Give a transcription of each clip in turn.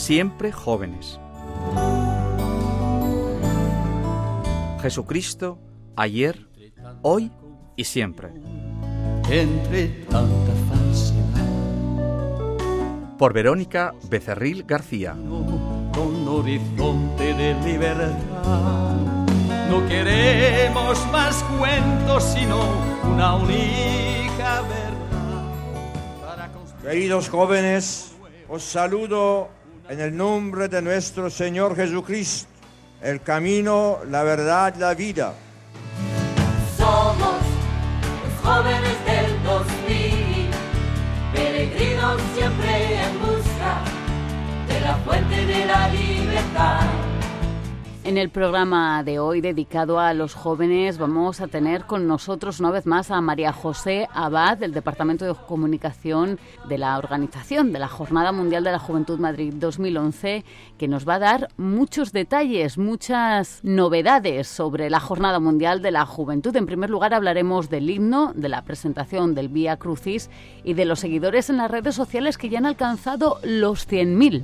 siempre jóvenes. Jesucristo, ayer, hoy y siempre. Entre tanta falsedad. Por Verónica Becerril García. Con horizonte de libertad. No queremos más cuentos, sino una única verdad. Queridos jóvenes, os saludo en el nombre de nuestro Señor Jesucristo, el camino, la verdad, la vida. Somos los jóvenes del 2000, peregrinos siempre en busca de la fuente de la libertad. En el programa de hoy dedicado a los jóvenes vamos a tener con nosotros una vez más a María José Abad del Departamento de Comunicación de la organización de la Jornada Mundial de la Juventud Madrid 2011, que nos va a dar muchos detalles, muchas novedades sobre la Jornada Mundial de la Juventud. En primer lugar hablaremos del himno, de la presentación del Vía Crucis y de los seguidores en las redes sociales que ya han alcanzado los 100.000.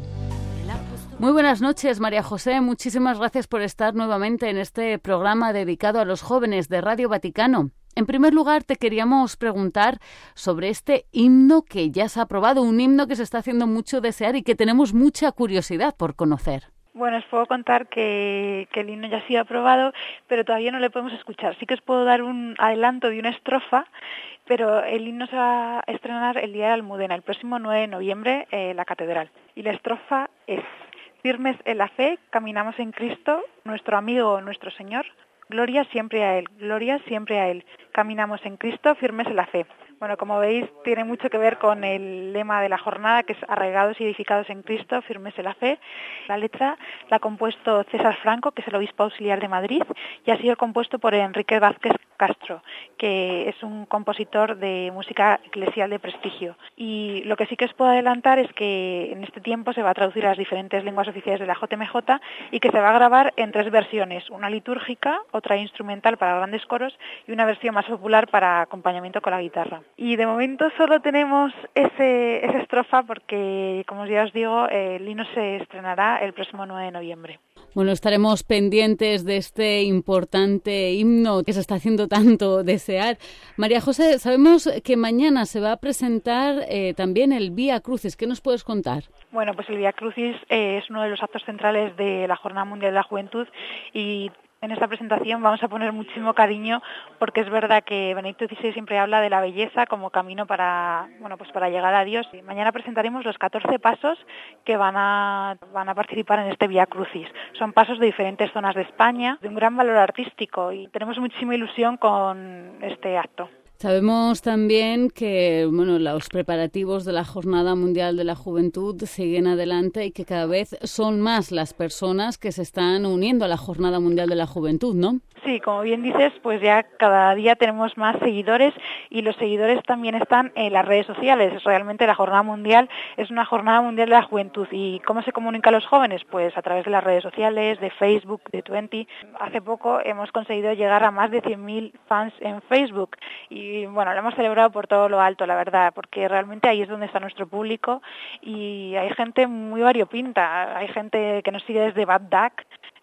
Muy buenas noches, María José. Muchísimas gracias por estar nuevamente en este programa dedicado a los jóvenes de Radio Vaticano. En primer lugar, te queríamos preguntar sobre este himno que ya se ha aprobado, un himno que se está haciendo mucho desear y que tenemos mucha curiosidad por conocer. Bueno, os puedo contar que el himno ya ha sido aprobado, pero todavía no lo podemos escuchar. Sí que os puedo dar un adelanto de una estrofa, pero el himno se va a estrenar el día de Almudena, el próximo 9 de noviembre, en la Catedral. Y la estrofa es: firmes en la fe, caminamos en Cristo, nuestro amigo, nuestro Señor. Gloria siempre a Él, gloria siempre a Él. Caminamos en Cristo, firmes en la fe. Bueno, como veis, tiene mucho que ver con el lema de la jornada, que es arraigados y edificados en Cristo, firmes en la fe. La letra la ha compuesto César Franco, que es el obispo auxiliar de Madrid, y ha sido compuesto por Enrique Vázquez Castro, que es un compositor de música eclesial de prestigio. Y lo que sí que os puedo adelantar es que en este tiempo se va a traducir a las diferentes lenguas oficiales de la JMJ y que se va a grabar en 3 versiones, una litúrgica, otra instrumental para grandes coros y una versión más popular para acompañamiento con la guitarra. Y de momento solo tenemos esa estrofa porque, como ya os digo, el himno se estrenará el próximo 9 de noviembre. Bueno, estaremos pendientes de este importante himno que se está haciendo tanto desear. María José, sabemos que mañana se va a presentar también el Vía Crucis. ¿Qué nos puedes contar? Bueno, pues el Vía Crucis es uno de los actos centrales de la Jornada Mundial de la Juventud y en esta presentación vamos a poner muchísimo cariño porque es verdad que Benedicto XVI siempre habla de la belleza como camino para llegar a Dios. Y mañana presentaremos los 14 pasos que van a participar en este Vía Crucis. Son pasos de diferentes zonas de España, de un gran valor artístico y tenemos muchísima ilusión con este acto. Sabemos también que los preparativos de la Jornada Mundial de la Juventud siguen adelante y que cada vez son más las personas que se están uniendo a la Jornada Mundial de la Juventud, ¿no? Sí, como bien dices, pues ya cada día tenemos más seguidores y los seguidores también están en las redes sociales. Realmente la Jornada Mundial es una Jornada Mundial de la Juventud. ¿Y cómo se comunican los jóvenes? Pues a través de las redes sociales, de Facebook, de Twenty. Hace poco hemos conseguido llegar a más de 100.000 fans en Facebook y bueno, lo hemos celebrado por todo lo alto, la verdad, porque realmente ahí es donde está nuestro público y hay gente muy variopinta. Hay gente que nos sigue desde Bad Duck,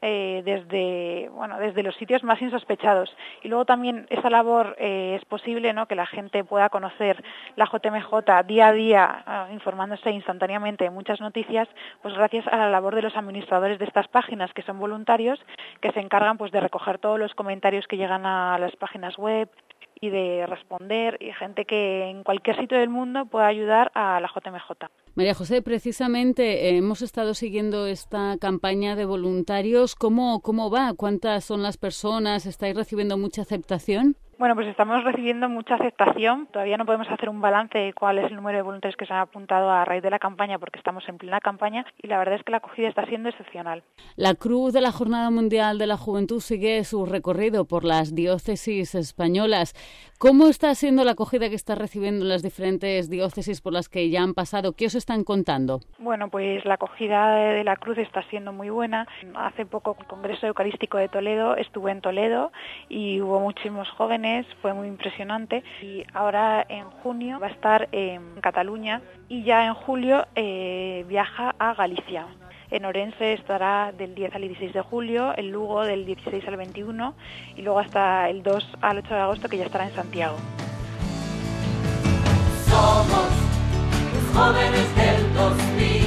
desde los sitios más insospechados. Y luego también esa labor es posible, ¿no?, que la gente pueda conocer la JMJ día a día, informándose instantáneamente de muchas noticias, pues gracias a la labor de los administradores de estas páginas, que son voluntarios, que se encargan pues de recoger todos los comentarios que llegan a las páginas web y de responder, y gente que en cualquier sitio del mundo pueda ayudar a la JMJ. María José, precisamente hemos estado siguiendo esta campaña de voluntarios. ¿Cómo va? ¿Cuántas son las personas? ¿Estáis recibiendo mucha aceptación? Bueno, pues estamos recibiendo mucha aceptación. Todavía no podemos hacer un balance de cuál es el número de voluntarios que se han apuntado a raíz de la campaña porque estamos en plena campaña y la verdad es que la acogida está siendo excepcional. La Cruz de la Jornada Mundial de la Juventud sigue su recorrido por las diócesis españolas. ¿Cómo está siendo la acogida que está recibiendo en las diferentes diócesis por las que ya han pasado? ¿Qué os están contando? Bueno, pues la acogida de la Cruz está siendo muy buena. Hace poco el Congreso Eucarístico de Toledo estuve en Toledo y hubo muchísimos jóvenes, fue muy impresionante. Y ahora en junio va a estar en Cataluña y ya en julio viaja a Galicia. En Orense estará del 10 al 16 de julio, en Lugo del 16 al 21 y luego hasta el 2 al 8 de agosto, que ya estará en Santiago. Somos los jóvenes del 2000.